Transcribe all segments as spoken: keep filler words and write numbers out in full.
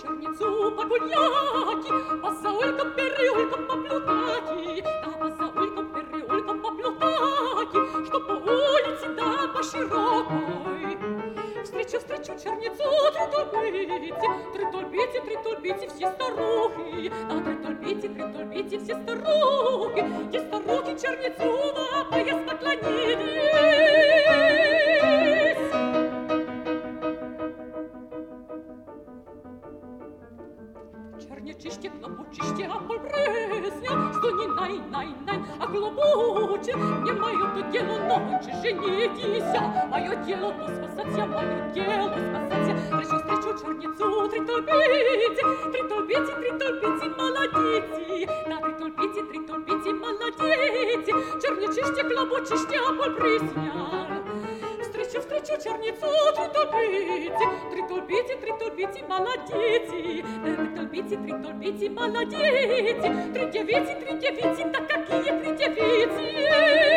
черницу погуляки, по заулькам, переулкам, по плутаки, да по заулькам, переулкам, по плутаки, что по улице, да по широкой. Встречу, встречу черницу, тритульбите, тритульбите, тритульбите, все старухи, да тритульбите, тритульбите, все старухи, и старухи черницу на пояс поклонились. Черничище, клопучище, а полбрезня, что не най-най-най, а клопуче, не мое то дело ночи женитися, мое дело то спасаться, мое дело спасаться. Встречу, встречу черницу, тритульбите, тритульбите, тритульбите, молодите, да тритульбите, тритульбите, молодите, черничище, клопучище, а полбрезня. Встречу, встречу черницу, тритульбите, тритульбите, тритульбите, молодите, тритульбите, тритульбите, молодите, три девицы, три девицы, да какие три девицы!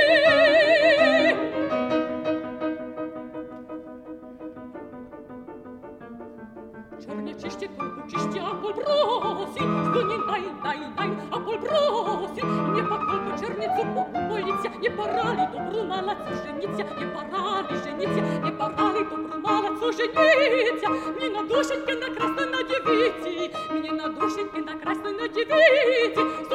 Черничище, колбучище, а пол бросил, что не най-най-най, а пол бросил, не по колбу черницу помолиться, не пора ли добру молодцу жениться, не пора ли жениться, не пора ли добру молодцу жениться, мне на душеньке на красной на девице, мне на душеньке на красной на девице,